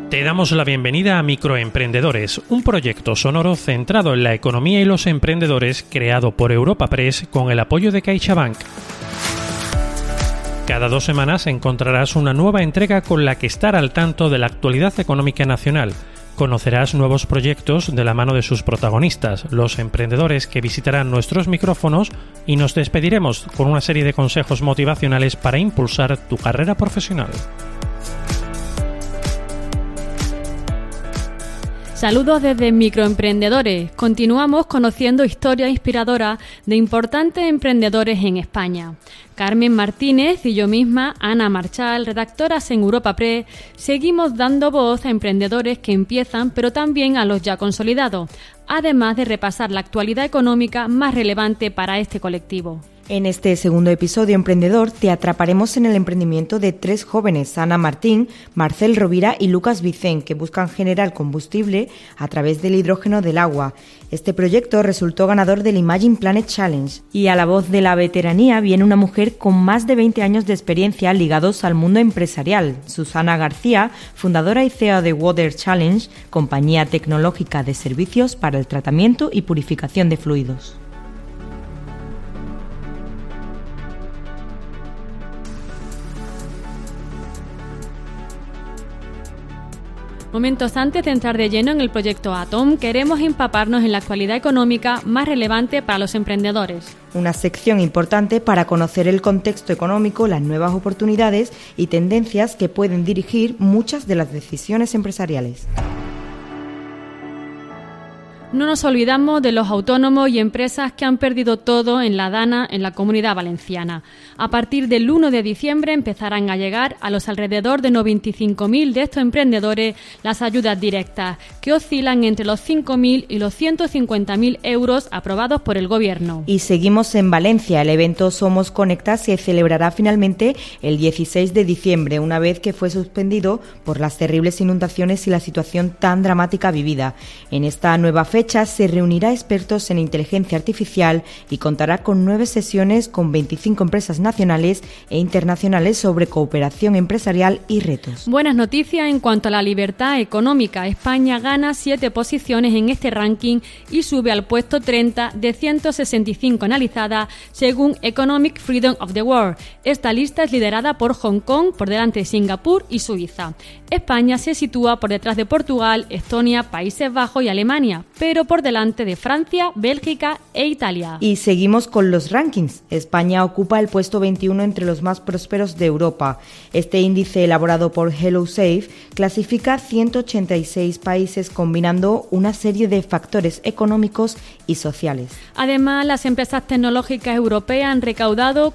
Te damos la bienvenida a Microemprendedores, un proyecto sonoro centrado en la economía y los emprendedores creado por Europa Press con el apoyo de CaixaBank. Cada 2 semanas encontrarás una nueva entrega con la que estar al tanto de la actualidad económica nacional. Conocerás nuevos proyectos de la mano de sus protagonistas, los emprendedores que visitarán nuestros micrófonos, y nos despediremos con una serie de consejos motivacionales para impulsar tu carrera profesional. Saludos desde Microemprendedores. Continuamos conociendo historias inspiradoras de importantes emprendedores en España. Carmen Martínez y yo misma, Ana Marchal, redactoras en Europa Press, seguimos dando voz a emprendedores que empiezan, pero también a los ya consolidados, además de repasar la actualidad económica más relevante para este colectivo. En este segundo episodio emprendedor te atraparemos en el emprendimiento de 3 jóvenes, Ana Martín, Marcel Rovira y Lucas Vicent, que buscan generar combustible a través del hidrógeno del agua. Este proyecto resultó ganador del Imagine Planet Challenge, y a la voz de la veteranía viene una mujer con más de 20 años de experiencia ligados al mundo empresarial, Susana García, fundadora y CEO de Water Challenge, compañía tecnológica de servicios para el tratamiento y purificación de fluidos. Momentos antes de entrar de lleno en el proyecto Atom, queremos empaparnos en la actualidad económica más relevante para los emprendedores. Una sección importante para conocer el contexto económico, las nuevas oportunidades y tendencias que pueden dirigir muchas de las decisiones empresariales. No nos olvidamos de los autónomos y empresas que han perdido todo en la Dana en la Comunidad Valenciana. A partir del 1 de diciembre empezarán a llegar a los alrededor de 95.000 de estos emprendedores las ayudas directas, que oscilan entre los 5.000 y los 150.000 euros aprobados por el Gobierno. Y seguimos en Valencia. El evento Somos Conecta se celebrará finalmente el 16 de diciembre, una vez que fue suspendido por las terribles inundaciones y la situación tan dramática vivida. En esta nueva fecha se reunirá expertos en inteligencia artificial y contará con 9 sesiones con 25 empresas nacionales e internacionales sobre cooperación empresarial y retos. Buenas noticias en cuanto a la libertad económica. España gana 7 posiciones en este ranking y sube al puesto 30 de 165 analizadas según Economic Freedom of the World. Esta lista es liderada por Hong Kong, por delante de Singapur y Suiza. España se sitúa por detrás de Portugal, Estonia, Países Bajos y Alemania, pero por delante de Francia, Bélgica e Italia. Y seguimos con los rankings. España ocupa el puesto 21 entre los más prósperos de Europa. Este índice, elaborado por HelloSafe, clasifica 186 países combinando una serie de factores económicos y sociales. Además, las empresas tecnológicas europeas han recaudado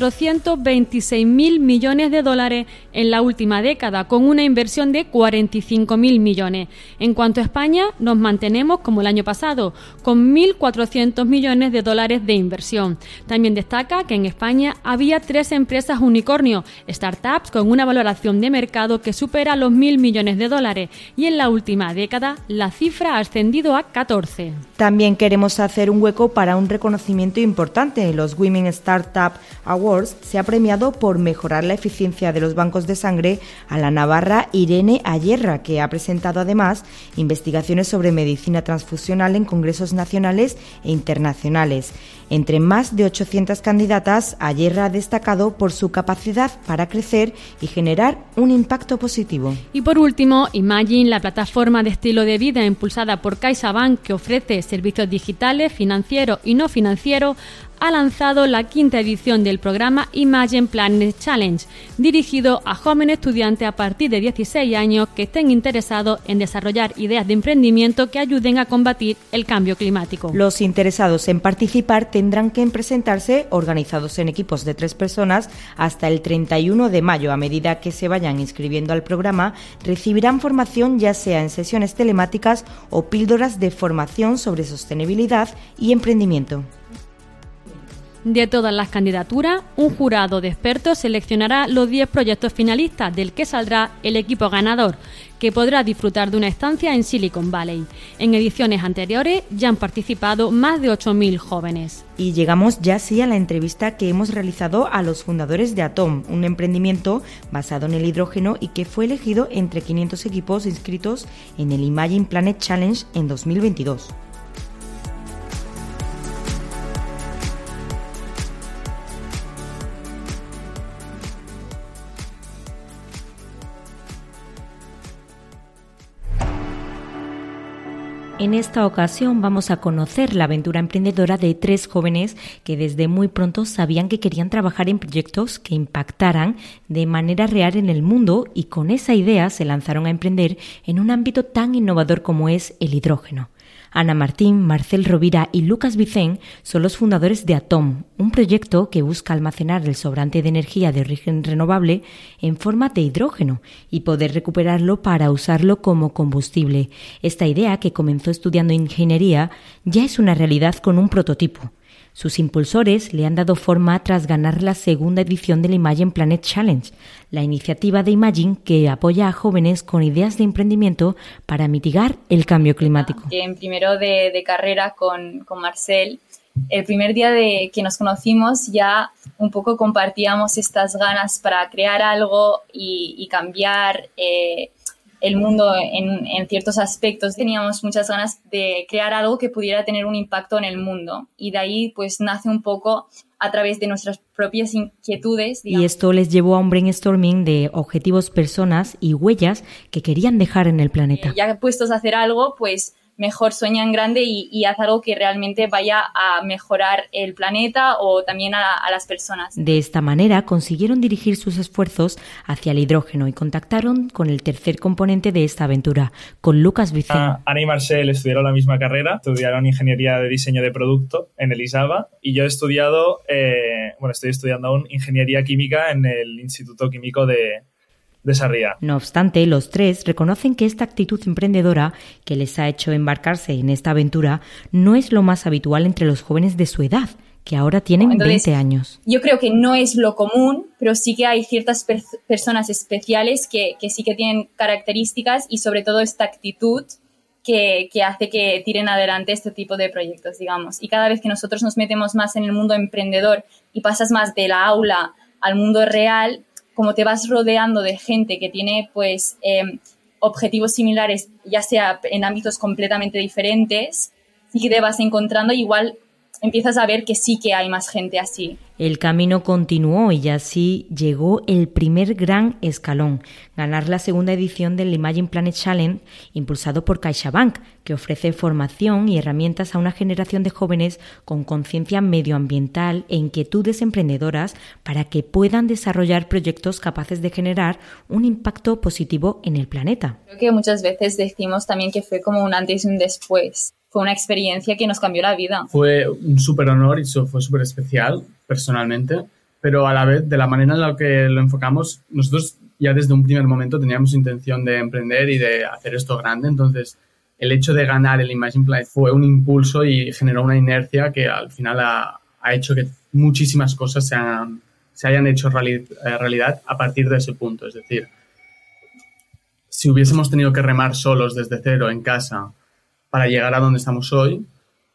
426.000 millones de dólares en la última década, con una inversión de 45.000 millones. En cuanto a España, nos mantenemos como el año pasado, con 1.400 millones de dólares de inversión. También destaca que en España había 3 empresas unicornio, startups con una valoración de mercado que supera los 1.000 millones de dólares, y en la última década la cifra ha ascendido a 14. También queremos hacer un hueco para un reconocimiento importante. Los Women Startup Awards se ha premiado por mejorar la eficiencia de los bancos de sangre a la navarra Irene Ayerra, que ha presentado además investigaciones sobre medicina transfusional en congresos nacionales e internacionales. Entre más de 800 candidatas, Ayerra ha destacado por su capacidad para crecer y generar un impacto positivo. Y por último, Imagine, la plataforma de estilo de vida impulsada por CaixaBank, que ofrece servicios digitales, financieros y no financieros, ha lanzado la 5ª edición del programa Imagine Planet Challenge, dirigido a jóvenes estudiantes a partir de 16 años que estén interesados en desarrollar ideas de emprendimiento que ayuden a combatir el cambio climático. Los interesados en participar tendrán que presentarse organizados en equipos de 3 personas hasta el 31 de mayo. A medida que se vayan inscribiendo al programa, recibirán formación ya sea en sesiones telemáticas o píldoras de formación sobre sostenibilidad y emprendimiento. De todas las candidaturas, un jurado de expertos seleccionará los 10 proyectos finalistas del que saldrá el equipo ganador, que podrá disfrutar de una estancia en Silicon Valley. En ediciones anteriores ya han participado más de 8.000 jóvenes. Y llegamos ya sí a la entrevista que hemos realizado a los fundadores de Atom, un emprendimiento basado en el hidrógeno y que fue elegido entre 500 equipos inscritos en el Imagine Planet Challenge en 2022. En esta ocasión vamos a conocer la aventura emprendedora de 3 jóvenes que desde muy pronto sabían que querían trabajar en proyectos que impactaran de manera real en el mundo y con esa idea se lanzaron a emprender en un ámbito tan innovador como es el hidrógeno. Ana Martín, Marcel Rovira y Lucas Vicent son los fundadores de Atom, un proyecto que busca almacenar el sobrante de energía de origen renovable en forma de hidrógeno y poder recuperarlo para usarlo como combustible. Esta idea, que comenzó estudiando ingeniería, ya es una realidad con un prototipo. Sus impulsores le han dado forma tras ganar la segunda edición del Imagine Planet Challenge, la iniciativa de Imagine que apoya a jóvenes con ideas de emprendimiento para mitigar el cambio climático. En primero de carrera con Marcel, el primer día de que nos conocimos ya un poco compartíamos estas ganas para crear algo y cambiar el mundo en ciertos aspectos. Teníamos muchas ganas de crear algo que pudiera tener un impacto en el mundo y de ahí pues nace un poco a través de nuestras propias inquietudes, digamos. Y esto les llevó a un brainstorming de objetivos, personas y huellas que querían dejar en el planeta. Ya puestos a hacer algo, pues mejor sueña en grande y haz algo que realmente vaya a mejorar el planeta o también a las personas. De esta manera consiguieron dirigir sus esfuerzos hacia el hidrógeno y contactaron con el tercer componente de esta aventura, con Lucas Vicent. Ana y Marcel estudiaron la misma carrera, estudiaron ingeniería de diseño de producto en el ISABA y yo he estudiado, estoy estudiando aún ingeniería química en el Instituto Químico de Sarriá. No obstante, los 3 reconocen que esta actitud emprendedora que les ha hecho embarcarse en esta aventura no es lo más habitual entre los jóvenes de su edad, que ahora tienen 20 años. Yo creo que no es lo común, pero sí que hay ciertas personas especiales que sí que tienen características y sobre todo esta actitud que hace que tiren adelante este tipo de proyectos, digamos. Y cada vez que nosotros nos metemos más en el mundo emprendedor y pasas más de la aula al mundo real, como te vas rodeando de gente que tiene pues objetivos similares, ya sea en ámbitos completamente diferentes, sí que te vas encontrando, igual empiezas a ver que sí que hay más gente así. El camino continuó y así llegó el primer gran escalón, ganar la segunda edición del Imagine Planet Challenge impulsado por CaixaBank, que ofrece formación y herramientas a una generación de jóvenes con conciencia medioambiental e inquietudes emprendedoras para que puedan desarrollar proyectos capaces de generar un impacto positivo en el planeta. Creo que muchas veces decimos también que fue como un antes y un después. Fue una experiencia que nos cambió la vida. Fue un súper honor y fue súper especial personalmente, pero a la vez, de la manera en la que lo enfocamos, nosotros ya desde un primer momento teníamos intención de emprender y de hacer esto grande. Entonces, el hecho de ganar el Imagine Planet fue un impulso y generó una inercia que al final ha hecho que muchísimas cosas se hayan hecho realidad a partir de ese punto. Es decir, si hubiésemos tenido que remar solos desde cero en casa para llegar a donde estamos hoy,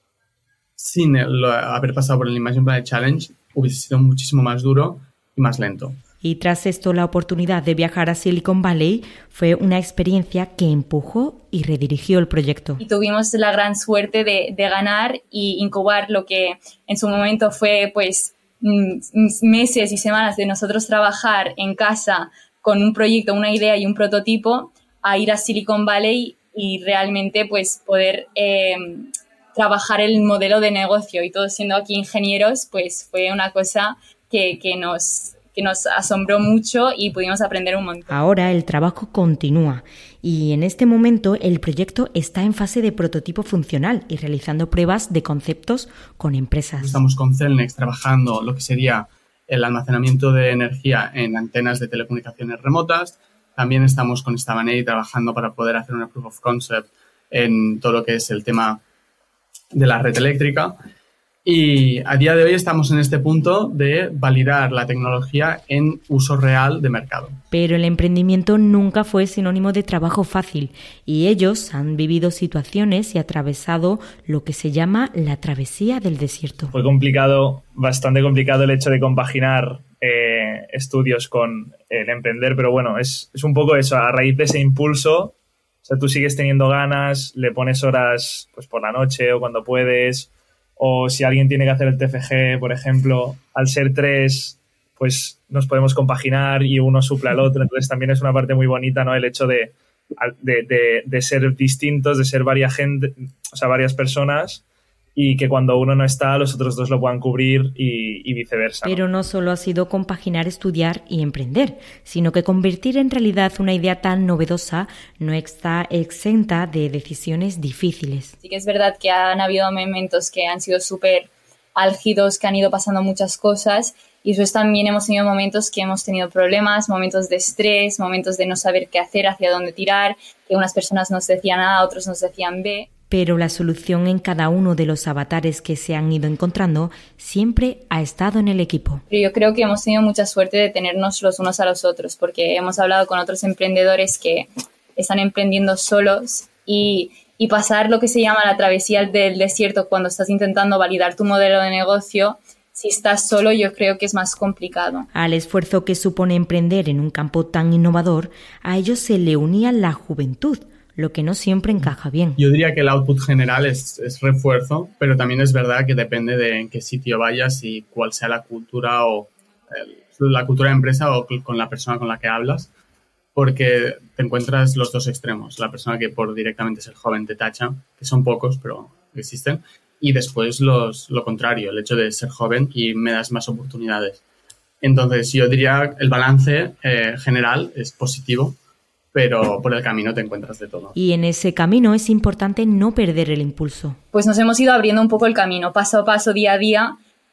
sin haber pasado por el Imagine Planet Challenge, hubiese sido muchísimo más duro y más lento. Y tras esto, la oportunidad de viajar a Silicon Valley fue una experiencia que empujó y redirigió el proyecto. Y tuvimos la gran suerte de ganar y incubar lo que en su momento fue pues meses y semanas de nosotros trabajar en casa con un proyecto, una idea y un prototipo, a ir a Silicon Valley y realmente pues poder trabajar el modelo de negocio. Y todos siendo aquí ingenieros, pues fue una cosa que nos asombró mucho y pudimos aprender un montón. Ahora el trabajo continúa y en este momento el proyecto está en fase de prototipo funcional y realizando pruebas de conceptos con empresas. Estamos con Cellnex trabajando lo que sería el almacenamiento de energía en antenas de telecomunicaciones remotas. También estamos con Stabanei trabajando para poder hacer una proof of concept en todo lo que es el tema de la red eléctrica. Y a día de hoy estamos en este punto de validar la tecnología en uso real de mercado. Pero el emprendimiento nunca fue sinónimo de trabajo fácil y ellos han vivido situaciones y atravesado lo que se llama la travesía del desierto. Fue complicado, bastante complicado el hecho de compaginar estudios con el emprender, pero bueno, es un poco eso, a raíz de ese impulso, o sea, tú sigues teniendo ganas, le pones horas pues por la noche o cuando puedes. O si alguien tiene que hacer el TFG, por ejemplo, al ser 3, pues nos podemos compaginar y uno suple al otro. Entonces también es una parte muy bonita, ¿no? El hecho de ser distintos, de ser varias personas y que cuando uno no está, los otros 2 lo puedan cubrir y viceversa, ¿no? Pero no solo ha sido compaginar estudiar y emprender, sino que convertir en realidad una idea tan novedosa no está exenta de decisiones difíciles. Sí que es verdad que han habido momentos que han sido súper álgidos, que han ido pasando muchas cosas y después también hemos tenido momentos que hemos tenido problemas, momentos de estrés, momentos de no saber qué hacer, hacia dónde tirar, que unas personas nos decían A, otros nos decían B. Pero la solución en cada uno de los avatares que se han ido encontrando siempre ha estado en el equipo. Pero yo creo que hemos tenido mucha suerte de tenernos los unos a los otros, porque hemos hablado con otros emprendedores que están emprendiendo solos y pasar lo que se llama la travesía del desierto cuando estás intentando validar tu modelo de negocio, si estás solo yo creo que es más complicado. Al esfuerzo que supone emprender en un campo tan innovador, a ello se le unía la juventud, lo que no siempre encaja bien. Yo diría que el output general es refuerzo, pero también es verdad que depende de en qué sitio vayas y cuál sea la cultura o la cultura de empresa o con la persona con la que hablas, porque te encuentras los 2 extremos. La persona que por directamente ser joven te tacha, que son pocos, pero existen, y después lo contrario, el hecho de ser joven y me das más oportunidades. Entonces yo diría el balance general es positivo, pero por el camino te encuentras de todo. Y en ese camino es importante no perder el impulso. Pues nos hemos ido abriendo un poco el camino, paso a paso, día a día,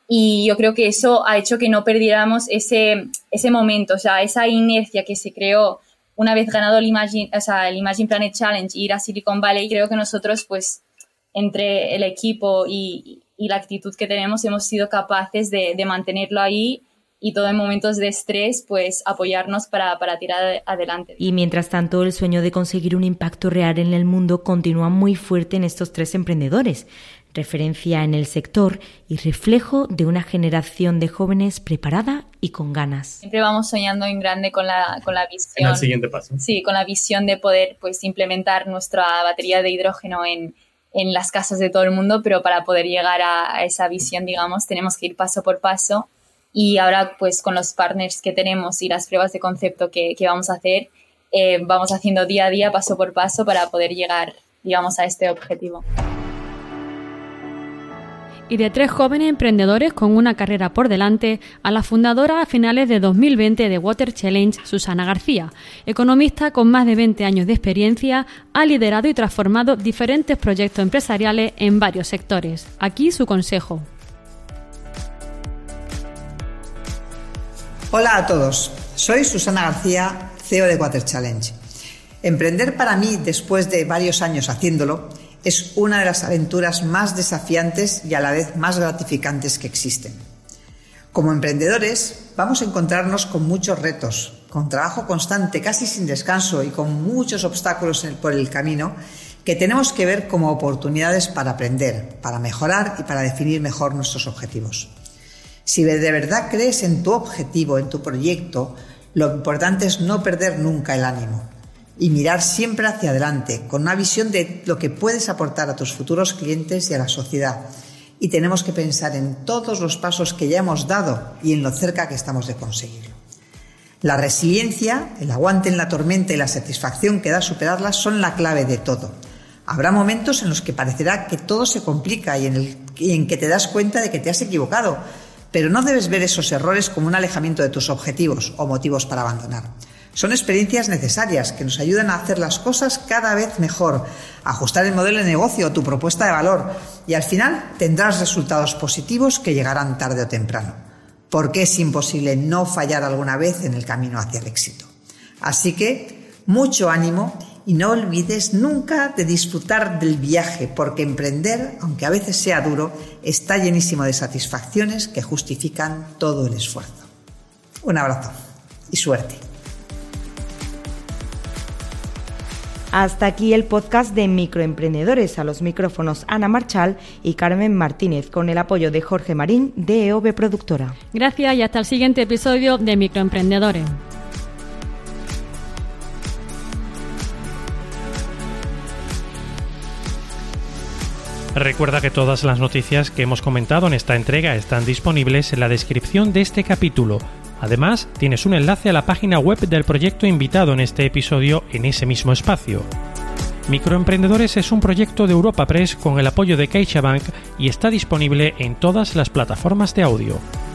y yo creo que eso ha hecho que no perdiéramos ese momento, o sea, esa inercia que se creó una vez ganado el Imagine Planet Challenge y ir a Silicon Valley. Creo que nosotros, pues, entre el equipo y la actitud que tenemos, hemos sido capaces de mantenerlo ahí y todo en momentos de estrés, pues apoyarnos para tirar adelante. Y mientras tanto, el sueño de conseguir un impacto real en el mundo continúa muy fuerte en estos 3 emprendedores, referencia en el sector y reflejo de una generación de jóvenes preparada y con ganas. Siempre vamos soñando en grande con la visión. En el siguiente paso. Sí, con la visión de poder pues implementar nuestra batería de hidrógeno en las casas de todo el mundo, pero para poder llegar a esa visión, digamos, tenemos que ir paso por paso. Y ahora, pues, con los partners que tenemos y las pruebas de concepto que vamos a hacer, vamos haciendo día a día, paso por paso, para poder llegar, digamos, a este objetivo. Y de 3 jóvenes emprendedores con una carrera por delante, a la fundadora a finales de 2020 de Water Challenge, Susana García, economista con más de 20 años de experiencia, ha liderado y transformado diferentes proyectos empresariales en varios sectores. Aquí su consejo. Hola a todos, soy Susana García, CEO de Water Challenge. Emprender para mí, después de varios años haciéndolo, es una de las aventuras más desafiantes y a la vez más gratificantes que existen. Como emprendedores, vamos a encontrarnos con muchos retos, con trabajo constante, casi sin descanso y con muchos obstáculos por el camino que tenemos que ver como oportunidades para aprender, para mejorar y para definir mejor nuestros objetivos. Si de verdad crees en tu objetivo, en tu proyecto, lo importante es no perder nunca el ánimo y mirar siempre hacia adelante con una visión de lo que puedes aportar a tus futuros clientes y a la sociedad. Y tenemos que pensar en todos los pasos que ya hemos dado y en lo cerca que estamos de conseguirlo. La resiliencia, el aguante en la tormenta y la satisfacción que da superarlas son la clave de todo. Habrá momentos en los que parecerá que todo se complica y en que te das cuenta de que te has equivocado, pero no debes ver esos errores como un alejamiento de tus objetivos o motivos para abandonar. Son experiencias necesarias que nos ayudan a hacer las cosas cada vez mejor, a ajustar el modelo de negocio o tu propuesta de valor y al final tendrás resultados positivos que llegarán tarde o temprano, porque es imposible no fallar alguna vez en el camino hacia el éxito. Así que mucho ánimo Y no olvides nunca de disfrutar del viaje, porque emprender, aunque a veces sea duro, está llenísimo de satisfacciones que justifican todo el esfuerzo. Un abrazo y suerte. Hasta aquí el podcast de Microemprendedores. A los micrófonos Ana Marchal y Carmen Martínez, con el apoyo de Jorge Marín de EOB Productora. Gracias y hasta el siguiente episodio de Microemprendedores. Recuerda que todas las noticias que hemos comentado en esta entrega están disponibles en la descripción de este capítulo. Además, tienes un enlace a la página web del proyecto invitado en este episodio en ese mismo espacio. Microemprendedores es un proyecto de Europa Press con el apoyo de CaixaBank y está disponible en todas las plataformas de audio.